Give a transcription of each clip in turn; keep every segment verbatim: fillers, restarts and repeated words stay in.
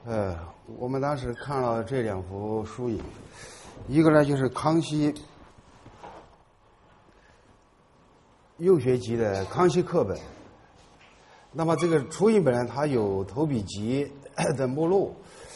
呃，我们当时看了这两幅书影，一个呢就是康熙幼学集的康熙课本。那么这个初印本呢，它有投笔集的目录。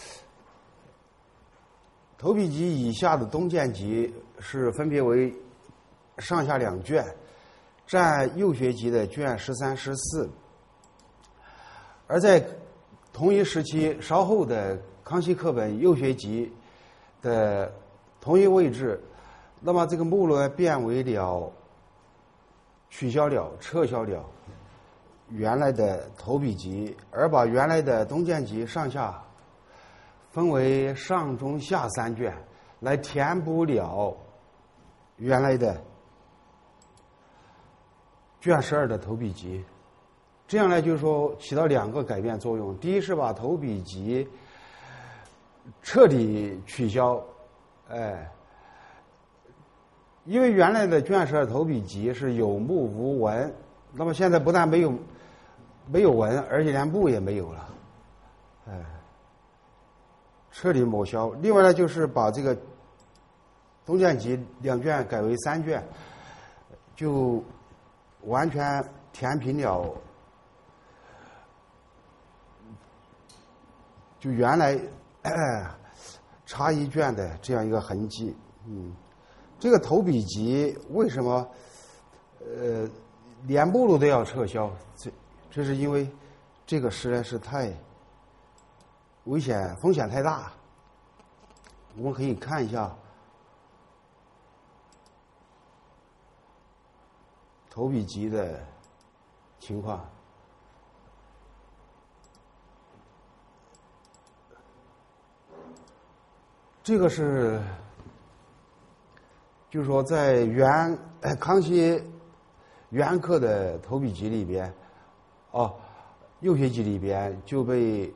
投笔集以下的东渐集是分别为上下两卷，占幼学集的卷十三、十四。而在同一时期稍后的康熙课本幼学集的同一位置，那么这个目录变为了取消了、撤销了原来的投笔集，而把原来的东渐集上下分为上中下三卷，来填补了原来的卷十二的投笔集。这样呢，就是说起到两个改变作用。第一是把投笔集彻底取消，哎，因为原来的卷十二投笔集是有目无文，那么现在不但没有没有文，而且连目也没有了，哎，彻底抹消。另外呢，就是把这个东渐集两卷改为三卷，就完全填平了就原来、呃、差一卷的这样一个痕迹。嗯，这个投笔集为什么呃连目录都要撤销？这这是因为这个实在是太危险，风险太大。我们可以看一下投笔集的情况。这个是，就是说，在原康熙原刻的投笔集里边，哦，幼学集里边就被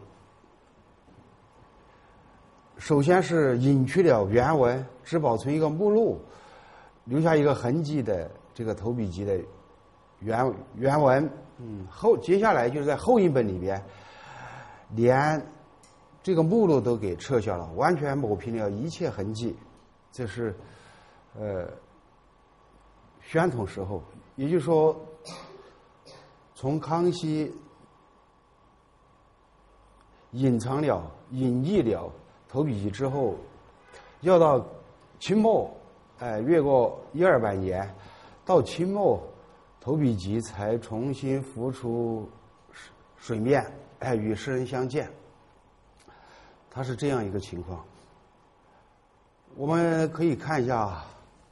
首先是隐去了原文，只保存一个目录，留下一个痕迹的这个投笔集的原原文。嗯，后接下来就是在后印本里边，连这个目录都给撤销了，完全抹平了一切痕迹。这是呃宣统时候，也就是说，从康熙隐藏了、隐匿了投笔集之后，要到清末，哎、呃，越过一二百年，到清末，投笔集才重新浮出水面，哎、呃，与世人相见。它是这样一个情况。我们可以看一下《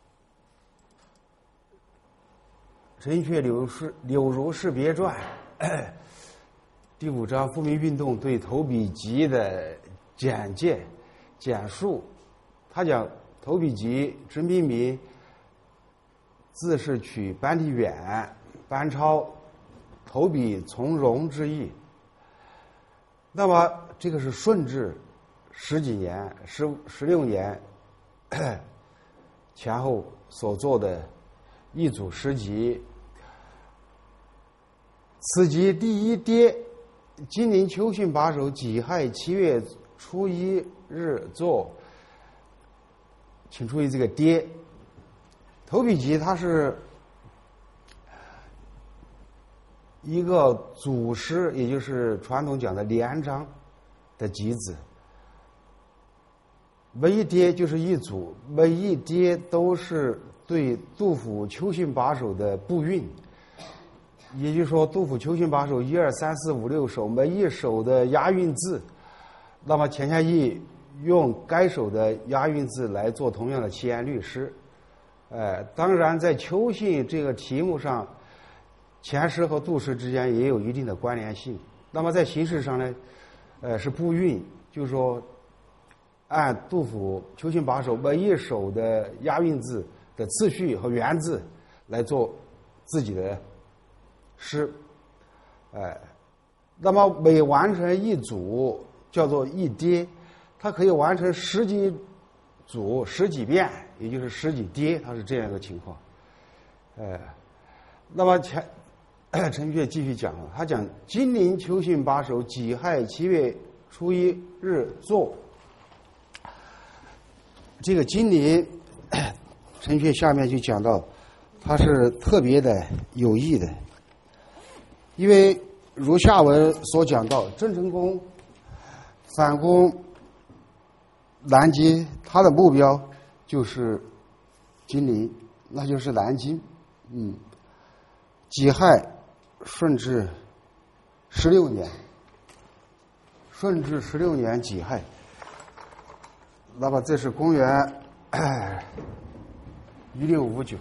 陈确柳氏柳如是别传》第五章复民运动对投笔集的简介简述。他讲投笔集之命名自是取班第远、班超投笔从容之意。那么这个是顺治十几年、十十六年前后所做的一组诗集。此集第一跌，今年秋训把手，己亥七月初一日作。请注意这个跌。投笔集它是一个组诗，也就是传统讲的连章的集子。每一跌就是一组，每一跌都是对杜甫秋训把手的步韵。也就是说，杜甫秋训把手一二三四五六首，每一首的押韵字，那么钱谦益用该首的押韵字来做同样的七言律诗。呃，当然在秋训这个题目上，钱诗和杜诗之间也有一定的关联性。那么在形式上呢，呃，是步韵，就是说按杜甫秋训把手每一首的押韵字的次序和原字来做自己的诗。呃，那么每完成一组叫做一跌，它可以完成十几组十几遍，也就是十几跌，它是这样一个情况。呃，那么前陈确继续讲了，他讲金陵秋训把手，己亥七月初一日作。这个金陵，陈确下面就讲到，它是特别的有益的，因为如下文所讲到，郑成功反攻南京，他的目标就是金陵，那就是南京。嗯，己亥顺治十六年，顺治十六年己亥，那么这是公元一六五九。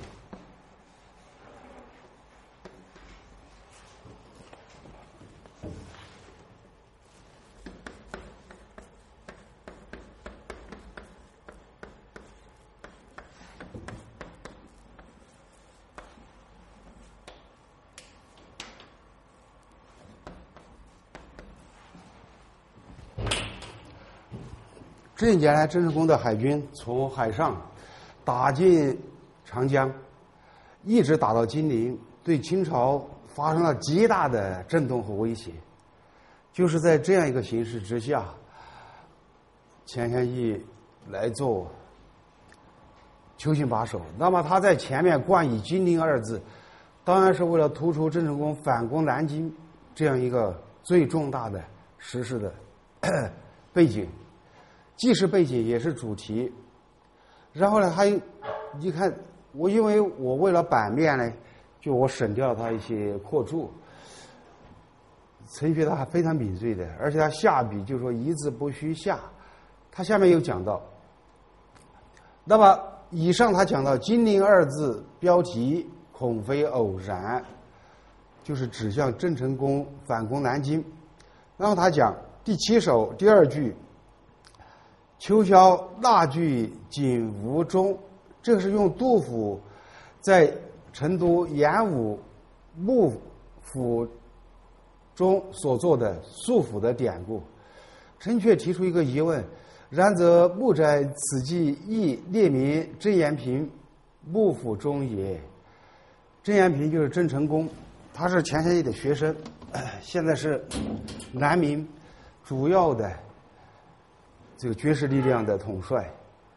这一年来，郑成功的海军从海上打进长江，一直打到金陵，对清朝发生了极大的震动和威胁。就是在这样一个形势之下，钱谦益来做邱信把守。那么他在前面冠以金陵二字，当然是为了突出郑成功反攻南京这样一个最重大的时事的背景。既是背景也是主题，然后呢，还有你看我，因为我为了版面呢，就我省掉了他一些扩注。陈学他非常敏锐的，而且他下笔就说一字不虚下，他下面又讲到，那么以上他讲到金陵二字标题恐非偶然，就是指向郑成功反攻南京。然后他讲第七首第二句。秋宵蜡炬锦无中，这个是用杜甫在成都演武幕府中所做的素府的典故。陈确提出一个疑问：然则木斋此记亦列名郑延平幕府中也。郑延平就是郑成功，他是钱谦益的学生，现在是南明主要的这个军事力量的统帅，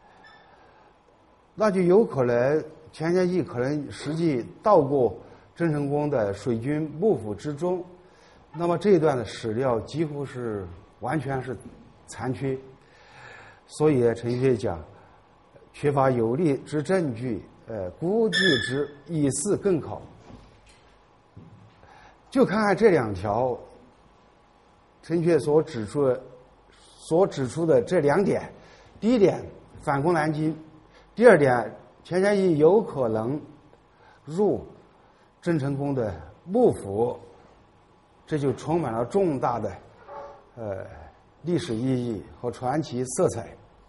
那就有可能钱谦益可能实际到过郑成功的水军幕府之中，那么这一段的史料几乎是完全是残缺，所以陈确讲缺乏有力之证据，呃，估计之以示更考。就看看这两条，陈确所指出的。所指出的这两点，第一点反攻南京，第二点钱谦益有可能入郑成功的幕府，这就充满了重大的呃历史意义和传奇色彩。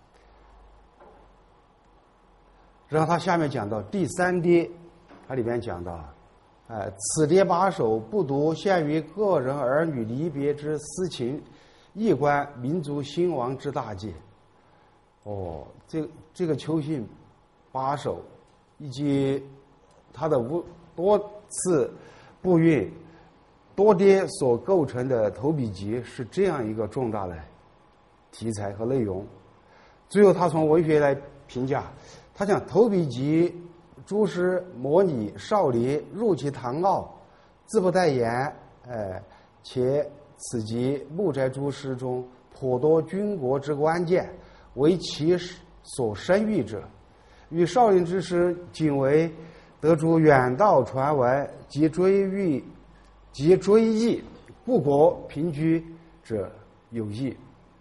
然后他下面讲到第三跌，他里面讲到，呃，此跌把守不独限于个人儿女离别之私情，亦关民族兴亡之大计。哦，这这个邱信把守以及他的无多次步运多跌所构成的投笔集是这样一个重大的题材和内容。最后他从文学来评价，他讲投笔集诸诗模拟少林入其堂奥，自不待言，呃，且此集木斋诸诗中颇多军国之关键，为其所深喻者，与少林之诗仅为得诸远道传闻及追忆及追忆故国平居者有异。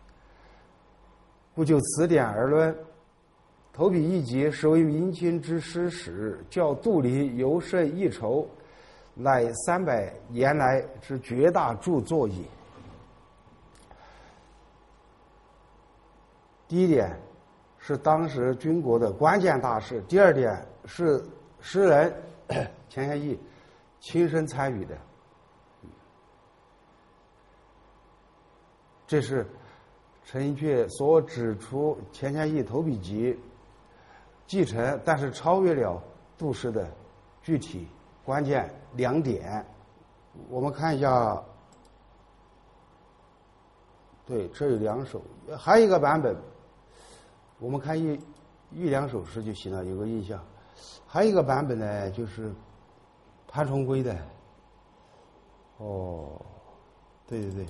故就此点而论，投笔一集实为明清之诗史，较杜陵尤甚一筹，乃三百年来之绝大著作也。第一点是当时军国的关键大事，第二点是诗人钱谦益亲身参与的，这是陈确所指出钱谦益投笔集继承但是超越了杜诗的具体关键两点。我们看一下对，这有两首，还有一个版本，我们看一一两首诗就行了，有个印象。还有一个版本呢，就是潘崇圭的。哦，对对对，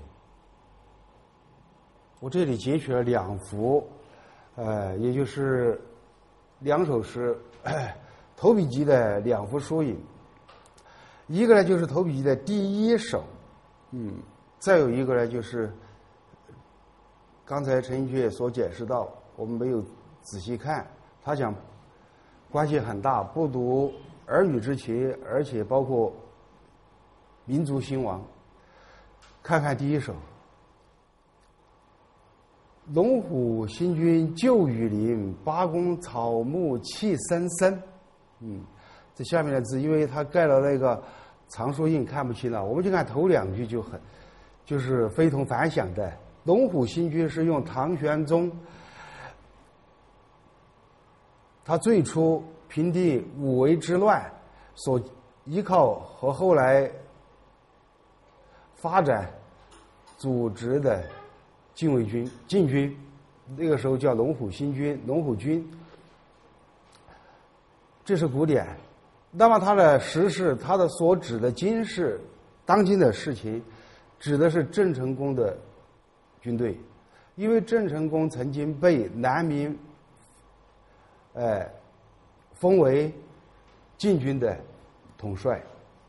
我这里截取了两幅，呃，也就是两首诗，投笔集的两幅疏影。一个呢就是投笔集的第一首，嗯，再有一个呢就是刚才陈寅恪所解释到，我们没有仔细看，他讲关系很大，不独儿女之情，而且包括民族兴亡。看看第一首：龙虎新军旧雨林，八公草木气森森。嗯，这下面的字，因为它盖了那个藏书印，看不清了。我们就看头两句就很，就是非同凡响的。龙虎新军是用唐玄宗他最初平定五围之乱所依靠和后来发展组织的禁卫军、禁军，那个时候叫龙虎新军、龙虎军，这是古典。那么它的实事，它的所指的今世当今的事情，指的是郑成功的军队，因为郑成功曾经被南明呃封为禁军的统帅。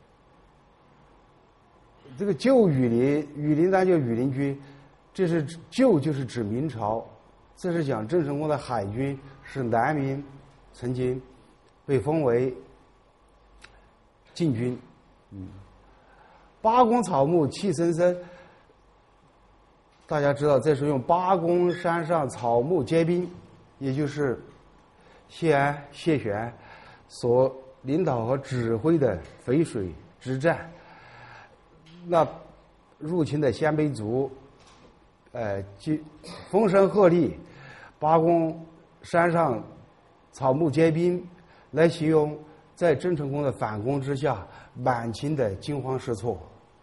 这个旧羽林，羽林单就羽林军，这是旧就是指明朝，这是讲郑成功的海军是南明曾经被封为禁军。嗯，八公草木气森森，大家知道这是用八公山上草木皆兵，也就是谢安、谢玄所领导和指挥的淝水之战。那入侵的鲜卑族，呃，风声鹤唳，八公山上草木皆兵，来形容在郑成功的反攻之下，满清的惊慌失措。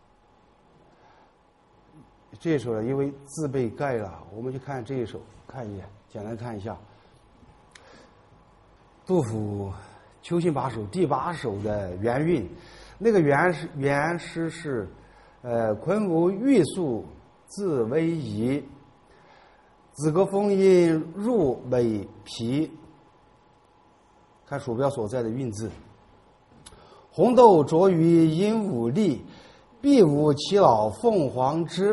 这一首呢，因为字被盖了，我们就看这一首，看一眼，简单看一下。杜甫《秋兴八首》第八首的原韵，那个原诗原诗是。呃，昆吾玉树自逶夷，子歌风音入尾皮。看鼠标所在的韵字。红豆着于鹦鹉立，必无其老凤凰枝。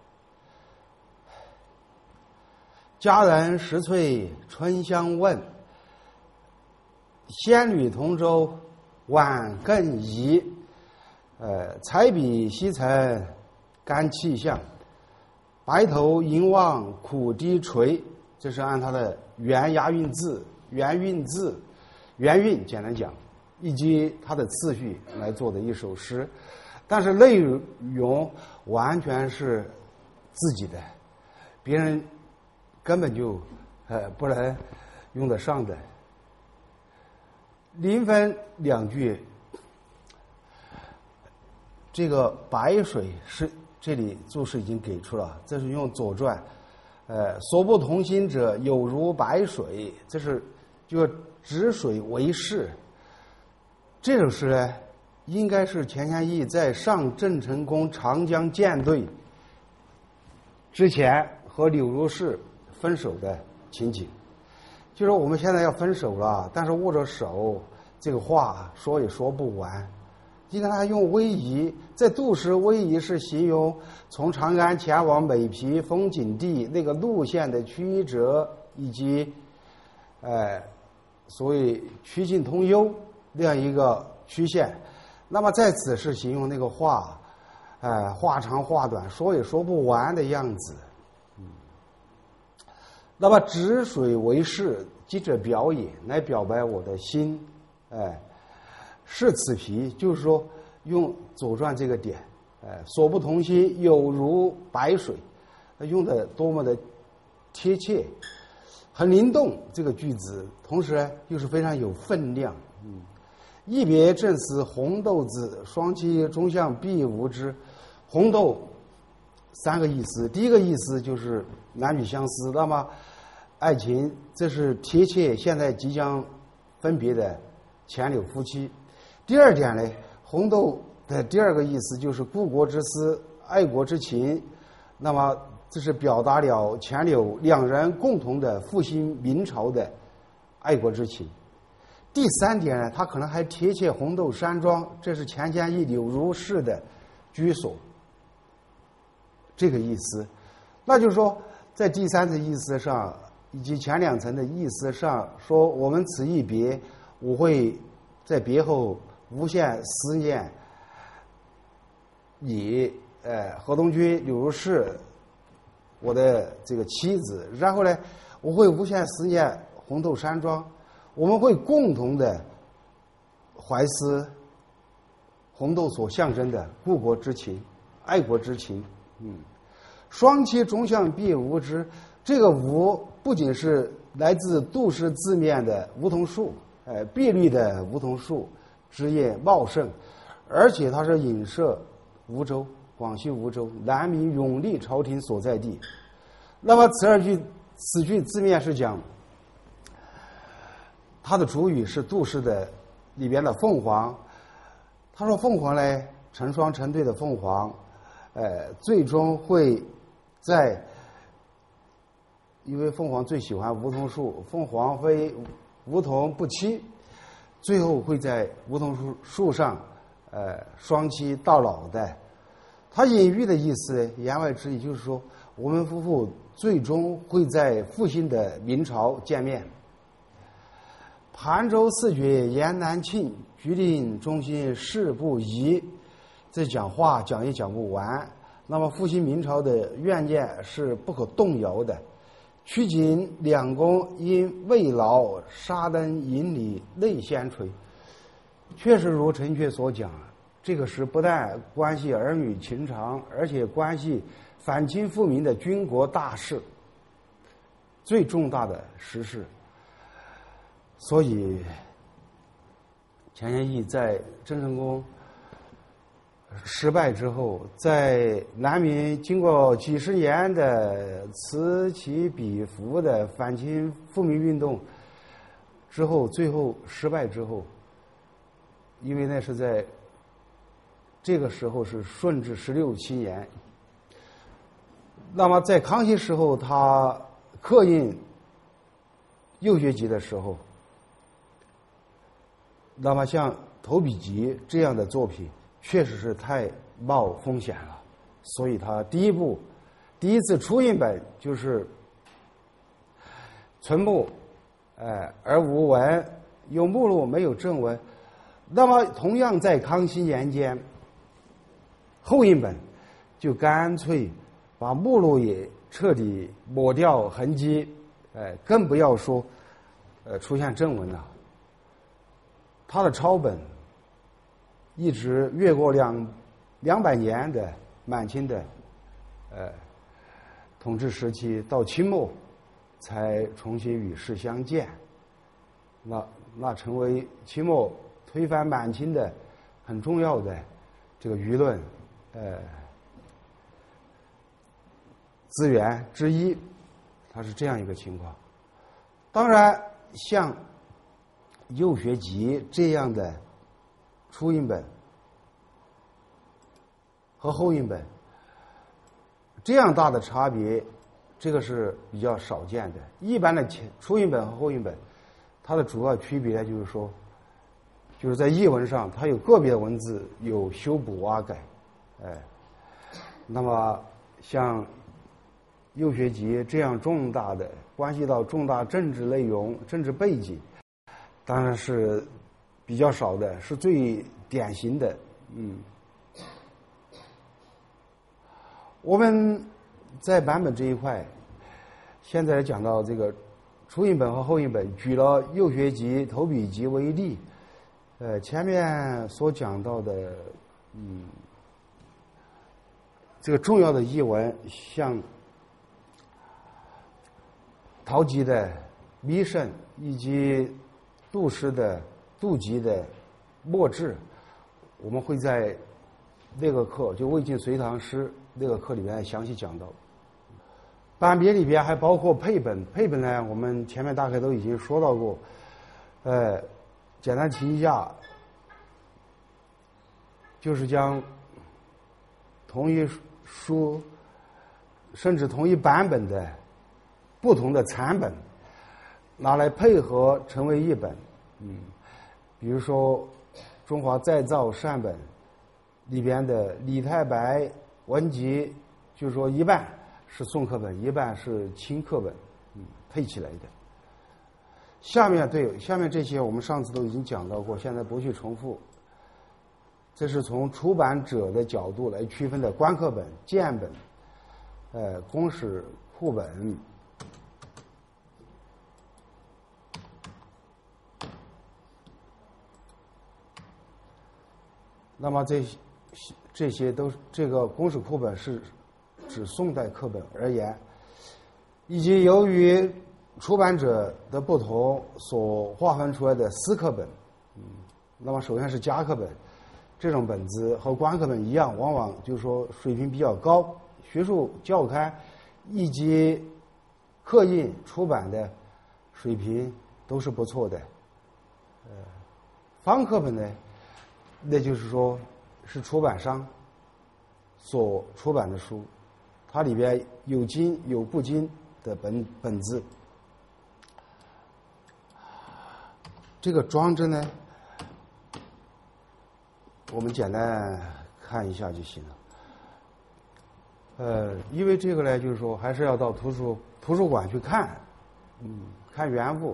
佳人拾翠春香问，仙女同舟晚更移。呃，彩笔西沉干气象，白头吟望苦低垂。这是按它的原押韵字、原韵字、原韵简单讲，以及它的次序来做的一首诗，但是内容完全是自己的，别人根本就呃不能用得上的。临分两句。这个白水是这里注释已经给出了，这是用《左传》，呃，所不同心者有如白水，这是就止水为誓。这首诗呢，应该是钱谦益在上郑成功长江舰队之前和柳如是分手的情景。就说我们现在要分手了，但是握着手，这个话说也说不完。你看他用逶夷，在杜诗逶夷是形容从长安前往美皮风景地那个路线的曲折，以及呃所谓曲径通幽那样一个曲线。那么在此是形容那个话，呃话长话短，说也说不完的样子。嗯，那么止水为誓，即者表演，来表白我的心，哎。是此皮，就是说用《左传》这个点，呃，所不同心有如白水，用的多么的贴切，很灵动。这个句子，同时呢又是非常有分量。嗯，一别正似红豆子，双栖终向必无之。红豆， 三个意思。第一个意思就是男女相思，那么爱情这是贴切现在即将分别的前柳夫妻。第二点呢，红豆的第二个意思就是故国之思、爱国之情，那么这是表达了前柳两人共同的复兴明朝的爱国之情。第三点呢，它可能还贴切红豆山庄，这是钱谦益柳如是的居所，这个意思。那就是说，在第三层意思上以及前两层的意思上说，我们此一别，我会在别后无限思念你，呃，河东君柳如是，我的这个妻子。然后呢，我会无限思念红豆山庄，我们会共同的怀思红豆所象征的故国之情、爱国之情。嗯，双栖终向必无之，这个无不仅是来自杜氏字面的梧桐树，呃，碧绿的梧桐树，枝叶茂盛，而且它是影射梧州，广西梧州南明永历朝廷所在地。那么此二句，此句字面是讲，它的主语是杜氏的里边的凤凰。他说凤凰呢，成双成对的凤凰，呃，最终会在，因为凤凰最喜欢梧桐树，凤凰非梧桐不栖，最后会在梧桐树树上，呃，双栖到老的。他隐喻的意思，言外之意就是说，我们夫妇最终会在复兴的明朝见面。盘州四绝言难尽，决定中心事不宜。这讲话讲也讲不完。那么复兴明朝的愿念是不可动摇的。曲锦两公因未老，沙灯引里泪先垂。确实如陈确所讲，这个是不但关系儿女情长，而且关系反清复明的军国大事，最重大的实事。所以钱谦益在郑成功失败之后，在南明经过几十年的此起彼伏的反清复明运动之后，最后失败之后，因为那是在这个时候是顺治十六七年，那么在康熙时候他刻印右学集的时候，那么像《投笔集》这样的作品确实是太冒风险了，所以他第一部第一次出印本就是存目，呃而无文，有目录没有正文。那么同样在康熙年间，后印本就干脆把目录也彻底抹掉痕迹，呃更不要说呃出现正文了。他的抄本一直越过两两百年的满清的呃统治时期，到清末才重新与世相见。那那成为清末推翻满清的很重要的这个舆论呃资源之一，它是这样一个情况。当然，像右学集这样的初印本和后印本这样大的差别，这个是比较少见的。一般的前初印本和后印本，它的主要区别就是说，就是在译文上，它有个别文字有修补挖改，哎，那么像右学集这样重大的关系到重大政治内容、政治背景，当然是比较少的，是最典型的。嗯，我们在版本这一块，现在讲到这个初印本和后印本，举了右学集、投笔集为例。呃，前面所讲到的，嗯，这个重要的译文，像陶吉的《弥圣》以及杜诗的杜吉的《墨志》，我们会在那个课就魏晋隋唐诗那个课里面详细讲到。班别里边还包括配本，配本呢，我们前面大概都已经说到过。呃，简单提一下，就是将同一书，甚至同一版本的不同的残本拿来配合成为一本。嗯，比如说《中华再造善本》里边的李太白文集，就是说一半是宋课本，一半是清课本，嗯，配起来的。下面对下面这些我们上次都已经讲到过，现在不去重复。这是从出版者的角度来区分的官课本、荐本、呃公史库本。那么这这些都这个公史库本是指宋代课本而言，以及由于出版者的不同所划分出来的私课本。嗯，那么首先是家课本，这种本子和官课本一样，往往就是说水平比较高，学术教刊以及刻印出版的水平都是不错的。呃，方课本呢，那就是说是出版商所出版的书，它里边有精有不精的本本子。这个装帧呢，我们简单看一下就行了。呃，因为这个呢，就是说还是要到图书图书馆去看，嗯，看原物。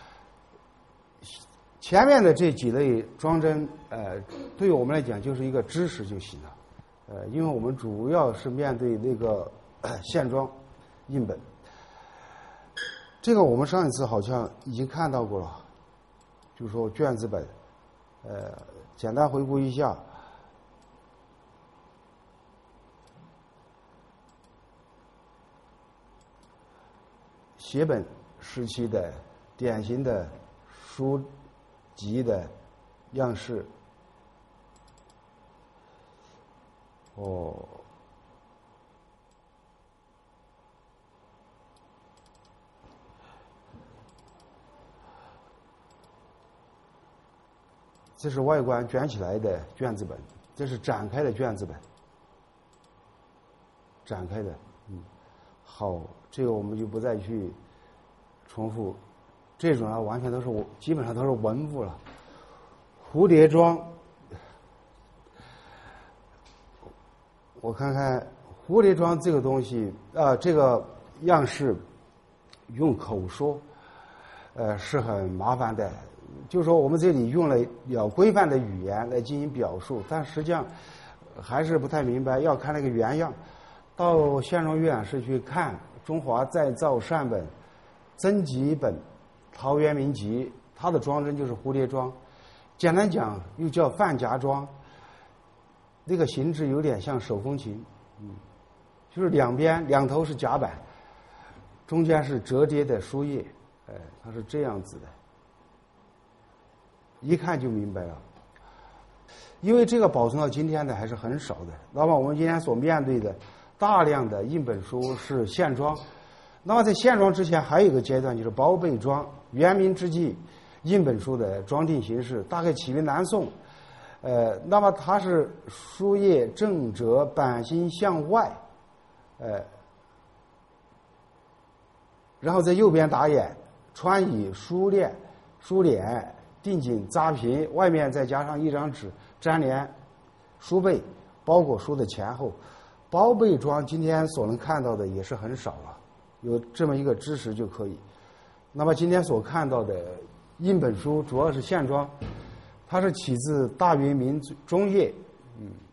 前面的这几类装帧，呃，对于我们来讲就是一个知识就行了。呃，因为我们主要是面对那个、呃、线装印本。这个我们上一次好像已经看到过了。就是说卷子本，呃，简单回顾一下。写本时期的典型的书籍的样式。哦。这是外观卷起来的卷子本，这是展开的卷子本，展开的，嗯，好，这个我们就不再去重复，这种啊完全都是我基本上都是文物了。蝴蝶装，我看看蝴蝶装这个东西啊、呃，这个样式用口说，呃，是很麻烦的。就是说我们这里用了要规范的语言来进行表述，但实际上还是不太明白，要看那个原样。到县中院是去看《中华再造善本》增辑本陶渊明集，它的装帧就是蝴蝶装，简单讲又叫范夹装。那个形制有点像手风琴，嗯，就是两边两头是夹板，中间是折叠的书页，哎，它是这样子的。一看就明白了，因为这个保存到今天的还是很少的。那么我们今天所面对的大量的印本书是线装，那么在线装之前还有一个阶段就是包被装。元明之际，印本书的装订形式大概起于南宋，呃，那么它是书页正折，版心向外，呃，然后在右边打眼，穿以书链、书脸。定紧扎平，外面再加上一张纸粘连书背，包裹书的前后。包被装今天所能看到的也是很少了，有这么一个知识就可以。那么今天所看到的印本书主要是线装，它是起自大元明中叶，嗯。